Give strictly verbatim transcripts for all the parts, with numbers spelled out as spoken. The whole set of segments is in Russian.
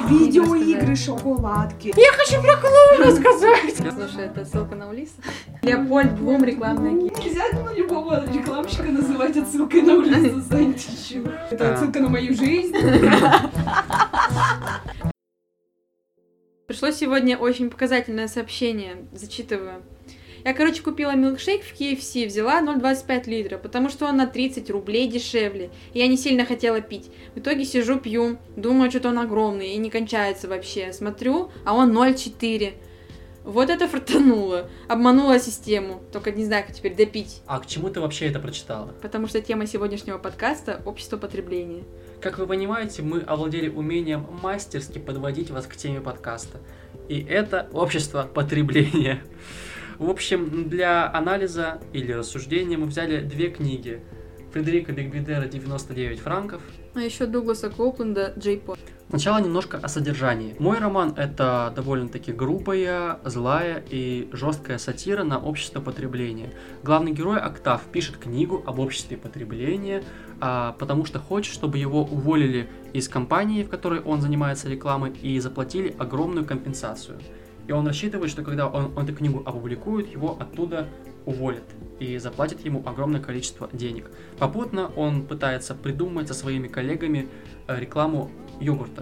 Видеоигры, шоколадки. Я хочу про клоуна рассказать. Слушай, это ссылка на Улиса. Леопольд Блум, рекламная гид. Нельзя ну, любого рекламщика называть отсылкой на Улиса Санчичева. Это отсылка на мою жизнь. Пришло сегодня очень показательное сообщение, зачитываю. Я, короче, купила милкшейк в кей эф си, взяла ноль целых двадцать пять сотых литра, потому что он на тридцать рублей дешевле, и я не сильно хотела пить. В итоге сижу, пью, думаю, что-то он огромный и не кончается вообще. Смотрю, а он ноль целых четыре сотых. Вот это фартануло, обманула систему, только не знаю, как теперь допить. А к чему ты вообще это прочитала? Потому что тема сегодняшнего подкаста – общество потребления. Как вы понимаете, мы овладели умением мастерски подводить вас к теме подкаста. И это общество потребления. В общем, для анализа или рассуждения мы взяли две книги. Фредерика Бигбедера «девяносто девять франков». А еще Дугласа Коупленда «Джей-под». Сначала немножко о содержании. Мой роман — это довольно-таки грубая, злая и жесткая сатира на общество потребления. Главный герой Октав пишет книгу об обществе потребления, а, потому что хочет, чтобы его уволили из компании, в которой он занимается рекламой, и заплатили огромную компенсацию. И он рассчитывает, что когда он, он эту книгу опубликует, его оттуда уволят и заплатят ему огромное количество денег. Попутно он пытается придумать со своими коллегами рекламу йогурта.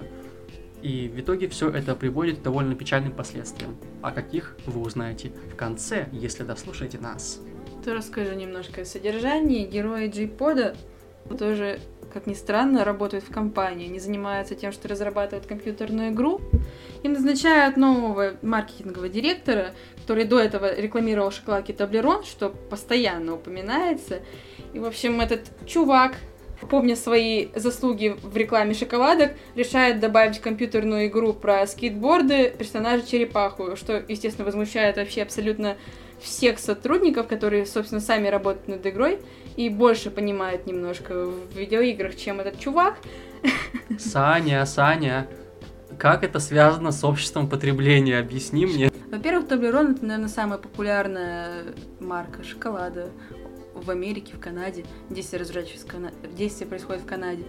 И в итоге все это приводит к довольно печальным последствиям. О каких вы узнаете в конце, если дослушаете нас. То расскажу немножко о содержании. Герои Джей-пода тоже, как ни странно, работают в компании. Они занимаются тем, что разрабатывают компьютерную игру. Им назначают нового маркетингового директора, который до этого рекламировал шоколадки Таблерон, что постоянно упоминается. И, в общем, этот чувак, помня свои заслуги в рекламе шоколадок, решает добавить в компьютерную игру про скейтборды персонажа Черепаху, что, естественно, возмущает вообще абсолютно всех сотрудников, которые, собственно, сами работают над игрой и больше понимают немножко в видеоиграх, чем этот чувак. Саня, Саня, как это связано с обществом потребления? Объясни мне. Во-первых, Таблерон — это, наверное, самая популярная марка шоколада в Америке, в Канаде. Действие, разворачивается в Кана... Действие происходит в Канаде.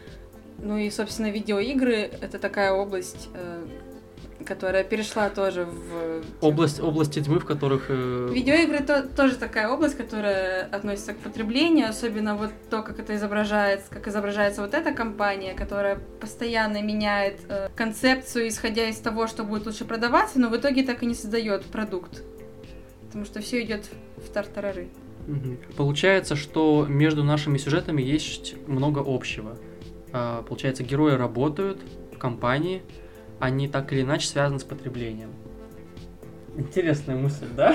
Ну и, собственно, видеоигры — это такая область, э, которая перешла тоже в... Область, области тьмы, в которых... Э... Видеоигры то, тоже такая область, которая относится к потреблению, особенно вот то, как это изображается, как изображается вот эта компания, которая постоянно меняет э, концепцию, исходя из того, что будет лучше продаваться, но в итоге так и не создает продукт. Потому что все идет в тартарары. Получается, что между нашими сюжетами есть много общего. Получается, герои работают в компании, они так или иначе связаны с потреблением. Интересная мысль, да?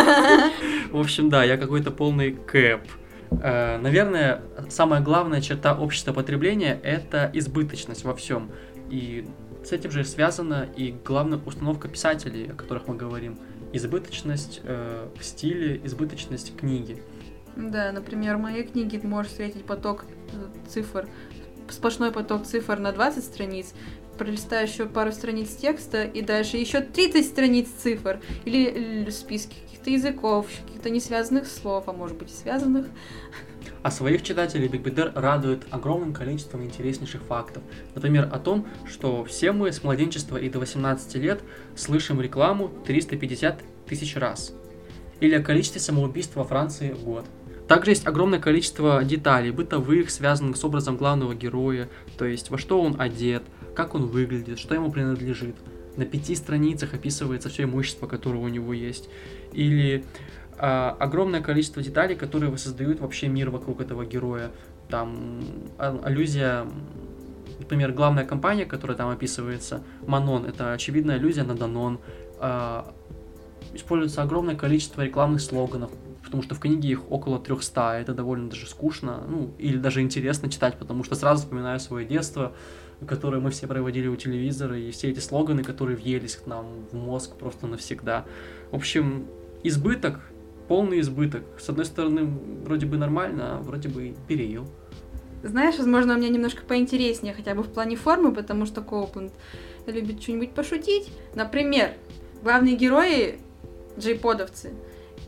В общем, да, я какой-то полный кэп. Наверное, самая главная черта общества потребления – это избыточность во всем. И с этим же связана и главная установка писателей, о которых мы говорим. Избыточность э, в стиле, избыточность книги. Да, например, в моей книге ты можешь встретить поток цифр, сплошной поток цифр на двадцать страниц, пролистаешь еще пару страниц текста, и дальше еще тридцать страниц цифр, или, или списки каких-то языков, каких-то несвязанных слов, а может быть и связанных. А своих читателей Бигбедер радует огромным количеством интереснейших фактов. Например, о том, что все мы с младенчества и до восемнадцати лет слышим рекламу триста пятьдесят тысяч раз. Или о количестве самоубийств во Франции в год. Также есть огромное количество деталей, бытовых, связанных с образом главного героя, то есть во что он одет, как он выглядит, что ему принадлежит. На пяти страницах описывается все имущество, которое у него есть. Или а, огромное количество деталей, которые воссоздают вообще мир вокруг этого героя. Там а, аллюзия, например, главная компания, которая там описывается, Манон, это очевидная аллюзия на Данон. А, используется огромное количество рекламных слоганов, потому что в книге их около трехсот, это довольно даже скучно, ну, или даже интересно читать, потому что сразу вспоминаю свое детство, которое мы все проводили у телевизора, и все эти слоганы, которые въелись к нам в мозг просто навсегда. В общем, избыток, полный избыток. С одной стороны, вроде бы нормально, а вроде бы переел. Знаешь, возможно, у меня немножко поинтереснее, хотя бы в плане формы, потому что Коупленд любит что-нибудь пошутить. Например, главные герои, джейподовцы,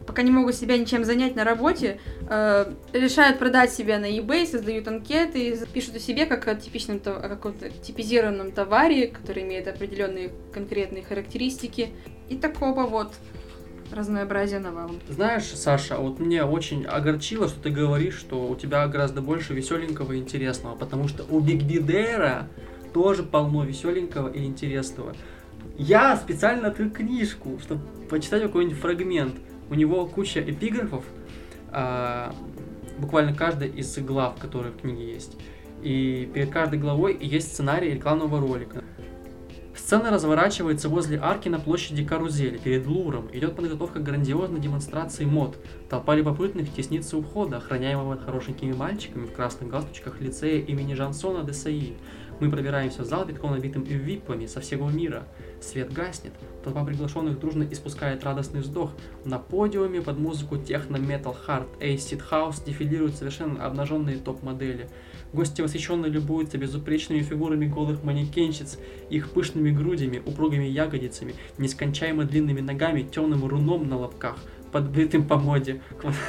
пока не могут себя ничем занять на работе, э, решают продать себя на eBay, создают анкеты, пишут о себе как о типичном, о каком-то типизированном товаре, который имеет определенные конкретные характеристики. И такого вот разнообразия навалом. Знаешь, Саша, вот мне очень огорчило, что ты говоришь, что у тебя гораздо больше веселенького и интересного, потому что у Бигбидера тоже полно веселенького и интересного. Я специально открыл книжку, чтобы почитать какой-нибудь фрагмент. У него куча эпиграфов, а, буквально каждая из глав, которые в книге есть. И перед каждой главой есть сценарий рекламного ролика. Сцена разворачивается возле арки на площади Карузели, перед Лувром. Идет подготовка к грандиозной демонстрации мод. Толпа любопытных теснится у входа, охраняемого хорошенькими мальчиками в красных галстучках лицея имени Жансона де Саи. Мы пробираемся в зал, битком набитым випами со всего мира. Свет гаснет. Толпа приглашенных дружно испускает радостный вздох. На подиуме под музыку техно, метал, хард, эйсид, хаус дефилируют совершенно обнаженные топ-модели. Гости восхищенно любуются безупречными фигурами голых манекенщиц, их пышными грудями, упругими ягодицами, нескончаемо длинными ногами, темным руном на лобках, подбитым по моде.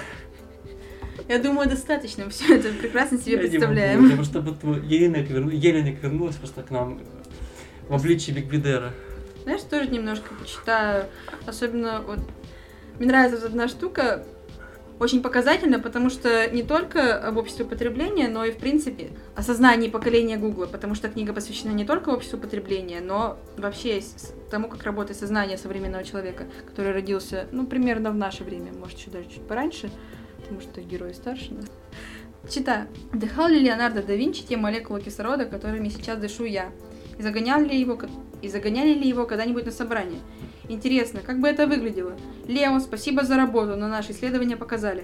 Я думаю, достаточно. Все это прекрасно себе Я представляем. Могу, потому что вот Елена вернулась просто к нам в обличии Бигбидера. Знаешь, тоже немножко почитаю. Особенно вот мне нравится вот одна штука. Очень показательно, потому что не только об обществе потребления, но и, в принципе, о сознании поколения Гугла, потому что книга посвящена не только обществу потребления, но вообще тому, как работает сознание современного человека, который родился, ну, примерно в наше время, может, еще даже чуть пораньше, потому что герой старше, да? Читаю. Вдыхал ли Леонардо да Винчи те молекулы кислорода, которыми сейчас дышу я? И загоняли ли его, и загоняли ли его когда-нибудь на собрание? Интересно, как бы это выглядело? Лео, спасибо за работу, но наши исследования показали.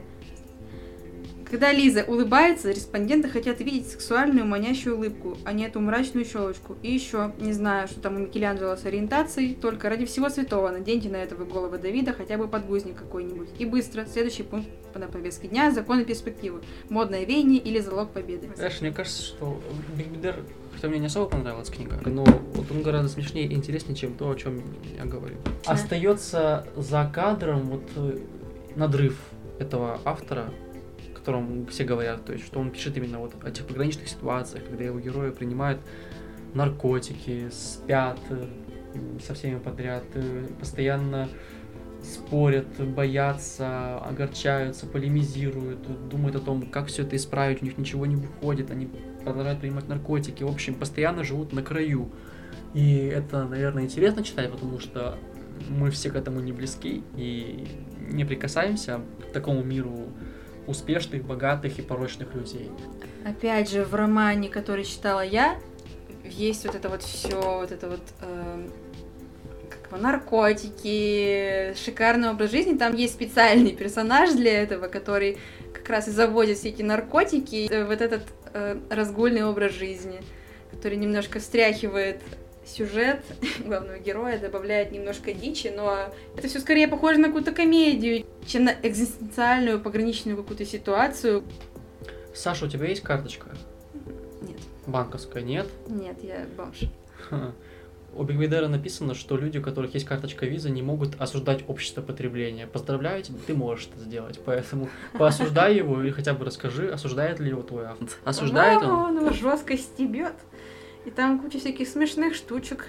Когда Лиза улыбается, респонденты хотят видеть сексуальную манящую улыбку, а не эту мрачную щелочку. И еще, не знаю, что там у Микеланджело с ориентацией, только ради всего святого наденьте на этого голого Давида хотя бы подгузник какой-нибудь. И быстро, следующий пункт на повестке дня – законы перспективы. Модное веяние или залог победы. Знаешь, мне кажется, что Бигбидер, хотя мне не особо понравилась книга, но вот он гораздо смешнее и интереснее, чем то, о чем я говорю. Да. Остается за кадром вот надрыв этого автора, о котором все говорят, то есть, что он пишет именно вот о тех пограничных ситуациях, когда его герои принимают наркотики, спят со всеми подряд, постоянно спорят, боятся, огорчаются, полемизируют, думают о том, как все это исправить, у них ничего не выходит, они продолжают принимать наркотики, в общем, постоянно живут на краю. И это, наверное, интересно читать, потому что мы все к этому не близки и не прикасаемся к такому миру успешных, богатых и порочных людей. Опять же, в романе, который читала я, есть вот это вот все, вот это вот э, как его, наркотики, шикарный образ жизни. Там есть специальный персонаж для этого, который как раз и заводит все эти наркотики, э, вот этот э, разгульный образ жизни, который немножко встряхивает сюжет главного героя, добавляет немножко дичи, но это все скорее похоже на какую-то комедию, чем на экзистенциальную пограничную какую-то ситуацию. Саша, у тебя есть карточка? Нет. Банковская, нет? Нет, я бомж. Ха. У Бигбидера написано, что люди, у которых есть карточка виза, не могут осуждать общество потребления. Поздравляю тебя, ты можешь это сделать, поэтому поосуждай его или хотя бы расскажи, осуждает ли его твой автор. Осуждает он? Он его жестко стебет. И там куча всяких смешных штучек.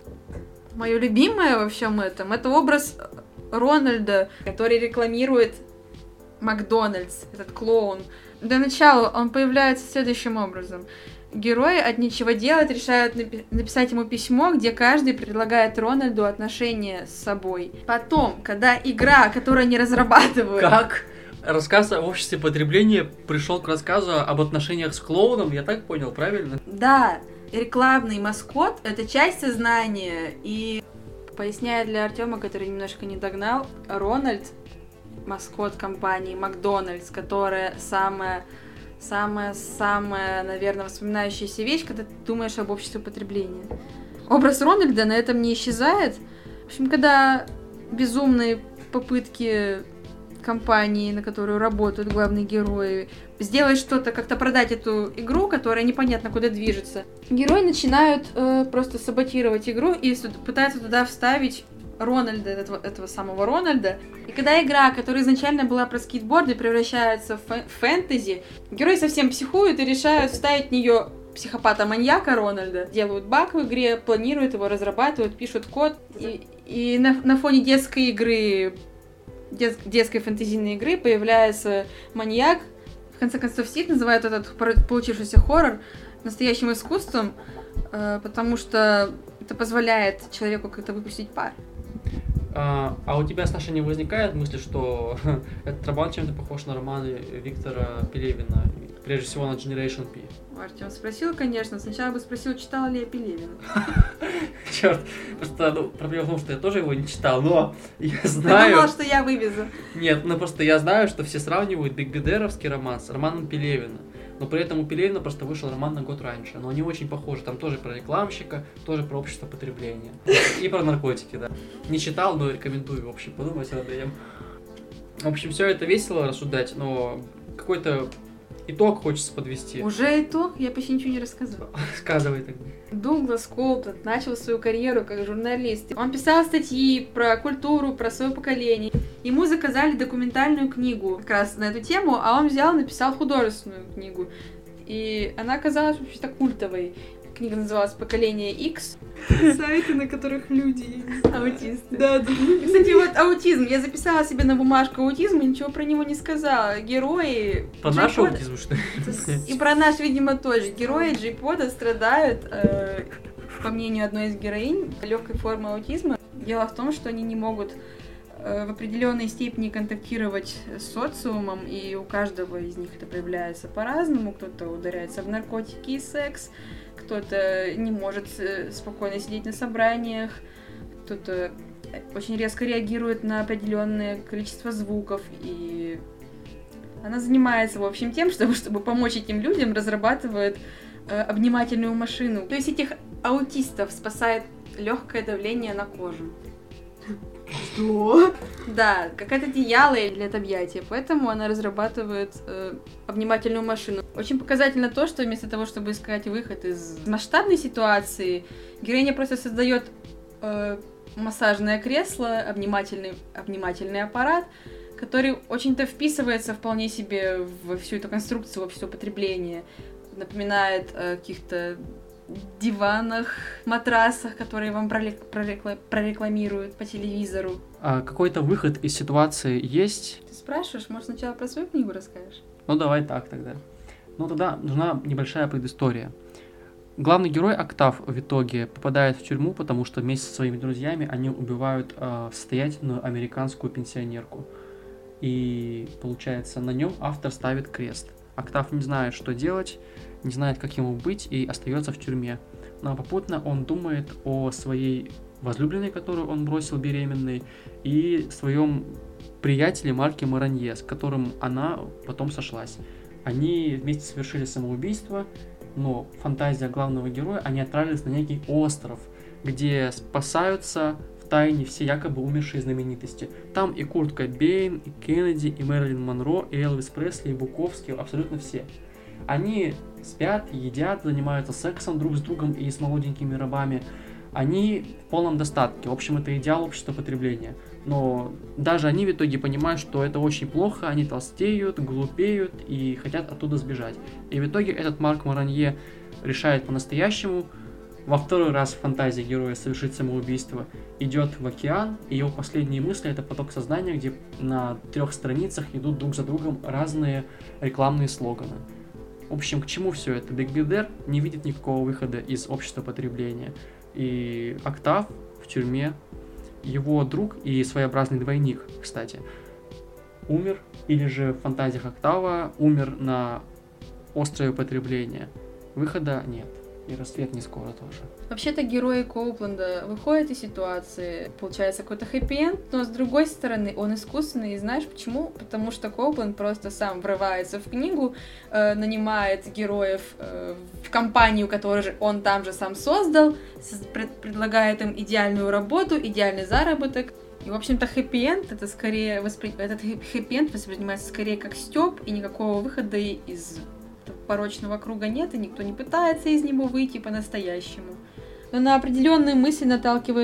Мое любимое во всем этом — это образ Рональда, который рекламирует Макдональдс, этот клоун. Для начала он появляется следующим образом. Герои от нечего делать решают напи- написать ему письмо, где каждый предлагает Рональду отношения с собой. Потом, когда игра, которую они разрабатывают... Как? Рассказ о обществе потребления пришел к рассказу об отношениях с клоуном, я так понял, правильно? Да. Рекламный маскот — это часть сознания, и, поясняя для Артема, который немножко не догнал, Рональд — маскот компании Макдональдс, которая самая, самая, самая, наверное, воспоминающаяся вещь, когда ты думаешь об обществе потребления. Образ Рональда на этом не исчезает. В общем, когда безумные попытки компании, на которую работают главные герои, сделать что-то, как-то продать эту игру, которая непонятно куда движется. Герои начинают э, просто саботировать игру и пытаются туда вставить Рональда, этого, этого самого Рональда. И когда игра, которая изначально была про скейтборды, превращается в фэ- фэнтези, герои совсем психуют и решают вставить в нее психопата-маньяка Рональда. Делают баг в игре, планируют его, разрабатывают, пишут код. И, и на, на фоне детской игры, дет, детской фэнтезийной игры появляется маньяк. В конце концов, Сид называет этот получившийся хоррор настоящим искусством, э, потому что это позволяет человеку как-то выпустить пар. А, а у тебя, Саша, не возникает мысли, что этот роман чем-то похож на романы Виктора Пелевина, прежде всего на Generation P? Артем спросил, конечно. Сначала бы спросил, читала ли я Пелевина. Черт, просто ну, проблема в том, что я тоже его не читал, но я знаю... Ты думал, что я вывезу. Нет, ну просто я знаю, что все сравнивают бигбедеровский роман с романом Пелевина. Но при этом у Пелевина просто вышел роман на год раньше. Но они очень похожи. Там тоже про рекламщика, тоже про общество потребления. И про наркотики, да. Не читал, но рекомендую, в общем, подумать об этом. В общем, все это весело рассуждать, но какой-то итог хочется подвести. Уже итог? Я почти ничего не рассказала. Сказывай тогда. Дуглас Коупланд начал свою карьеру как журналист. Он писал статьи про культуру, про свое поколение. Ему заказали документальную книгу как раз на эту тему, а он взял и написал художественную книгу. И она оказалась вообще-то культовой. Книга называлась «Поколение X». Сайты, на которых люди Аутисты. Да, да. Кстати, вот аутизм. Я записала себе на бумажку аутизм и ничего про него не сказала. Герои... Про Джей наш Пода- аутизм, что ли? И про наш, видимо, тоже. Герои Джей Пода страдают, э, по мнению одной из героинь, легкой формы аутизма. Дело в том, что они не могут э, в определенной степени контактировать с социумом, и у каждого из них это проявляется по-разному. Кто-то ударяется в наркотики и секс, кто-то не может э, спокойно сидеть на собраниях, кто-то очень резко реагирует на определенное количество звуков, и она занимается, в общем, тем, чтобы, чтобы помочь этим людям, разрабатывает э, обнимательную машину. То есть этих аутистов спасает легкое давление на кожу. Что? Да, какая-то одеяло для объятия, поэтому она разрабатывает э, обнимательную машину. Очень показательно то, что вместо того, чтобы искать выход из масштабной ситуации, героиня просто создает э, массажное кресло, обнимательный, обнимательный аппарат, который очень-то вписывается вполне себе в всю эту конструкцию общества потребления. Напоминает о каких-то диванах, матрасах, которые вам прорекла- прорекламируют по телевизору. А какой-то выход из ситуации есть? Ты спрашиваешь, может, сначала про свою книгу расскажешь? Ну, давай так тогда. Ну, тогда нужна небольшая предыстория. Главный герой Октав в итоге попадает в тюрьму, потому что вместе со своими друзьями они убивают э, состоятельную американскую пенсионерку. И, получается, на нем автор ставит крест. Октав не знает, что делать, не знает, как ему быть, и остается в тюрьме. Но попутно он думает о своей возлюбленной, которую он бросил беременной, и своем приятеле Марке Маранье, с которым она потом сошлась. Они вместе совершили самоубийство, но фантазия главного героя, они отправились на некий остров, где спасаются в тайне все якобы умершие знаменитости. Там и Курт Кобейн, и Кеннеди, и Мэрилин Монро, и Элвис Пресли, и Буковский, абсолютно все. Они спят, едят, занимаются сексом друг с другом и с молоденькими рабами. Они в полном достатке. В общем, это идеал общества потребления. Но даже они в итоге понимают, что это очень плохо, они толстеют, глупеют и хотят оттуда сбежать. И в итоге этот Марк Маранье решает по-настоящему во второй раз в фантазии героя совершить самоубийство, идет в океан, и его последние мысли — это поток сознания, где на трех страницах идут друг за другом разные рекламные слоганы. В общем, к чему все это? Биг Бидер не видит никакого выхода из общества потребления. И Октав в тюрьме, его друг и своеобразный двойник, кстати, умер, или же в фантазиях Октава умер на острове потребления. Выхода нет. И рассвет не скоро тоже. Вообще-то герои Коупленда выходят из ситуации, получается какой-то хэппи-энд, но с другой стороны он искусственный, и знаешь почему? Потому что Коупленд просто сам врывается в книгу, э, нанимает героев э, в компанию, которую же он там же сам создал, пред- предлагает им идеальную работу, идеальный заработок. И, в общем-то, хэппи-энд, это скорее воспри... этот хэппи-энд воспринимается скорее как стёб, и никакого выхода из порочного круга нет, и никто не пытается из него выйти по-настоящему. Но на определенные мысли наталкивает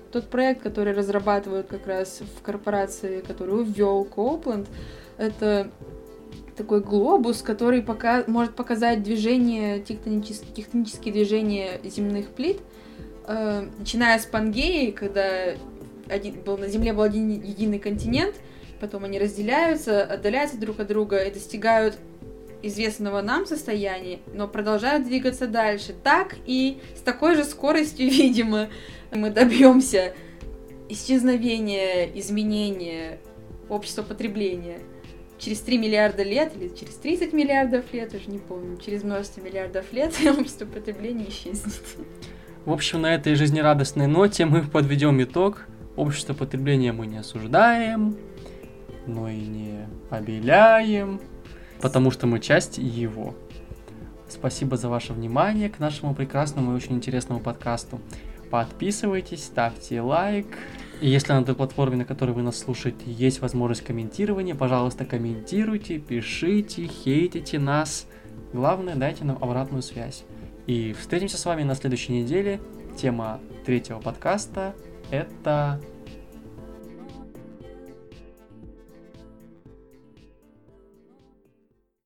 тот проект, который разрабатывают как раз в корпорации, которую ввел Коупленд, это такой глобус, который пока может показать движение, тектоничес- тектонические движения земных плит, э, начиная с Пангеи, когда один, был, на Земле был один единый континент, потом они разделяются, отдаляются друг от друга и достигают известного нам состояния, но продолжают двигаться дальше. Так и с такой же скоростью, видимо, мы добьемся исчезновения, изменения общества потребления. Через три миллиарда лет или через тридцать миллиардов лет, уже не помню, через множество миллиардов лет общество потребления исчезнет. В общем, на этой жизнерадостной ноте мы подведем итог. Общество потребления мы не осуждаем, но и не обеляем, потому что мы часть его. Спасибо за ваше внимание к нашему прекрасному и очень интересному подкасту. Подписывайтесь, ставьте лайк. И если на той платформе, на которой вы нас слушаете, есть возможность комментирования, пожалуйста, комментируйте, пишите, хейтите нас. Главное, дайте нам обратную связь. И встретимся с вами на следующей неделе. Тема третьего подкаста — это